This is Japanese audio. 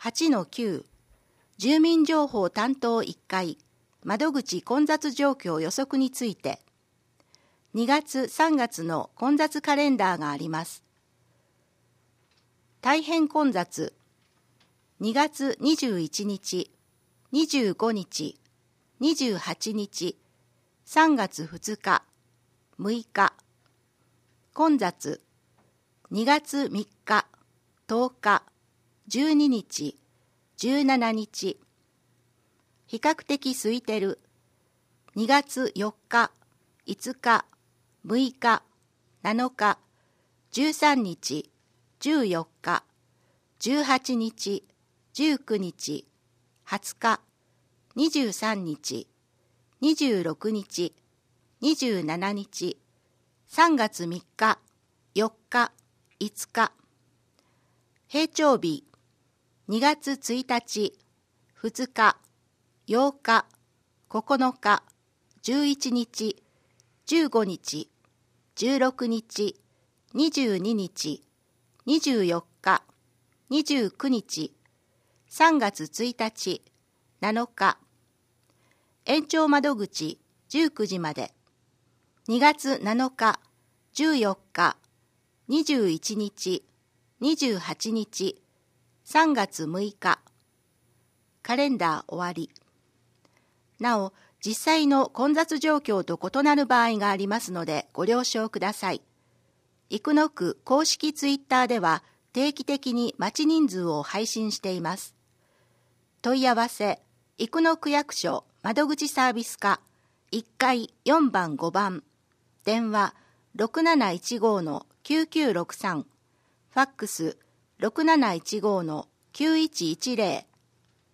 8-9 住民情報担当1階窓口混雑状況予測について2月3月の混雑カレンダーがあります。大変混雑2月21日、25日、28日、3月2日、6日。混雑2月3日、10日、12日、17日。比較的空いてる2月4日、5日、6日、7日、13日、14日、18日、19日、20日、23日、26日、27日、3月3日、4日、5日。平常日2月1日、2日、8日、9日、11日、15日、16日、22日、24日、29日、3月1日、7日。延長窓口19時まで。2月7日、14日、21日、28日、3月6日。カレンダー終わり。なお、実際の混雑状況と異なる場合がありますのでご了承ください。生野区公式ツイッターでは定期的に待ち人数を配信しています。問い合わせ、生野区役所窓口サービス課1階4番5番、電話 6715-9963、ファックス 6715-9110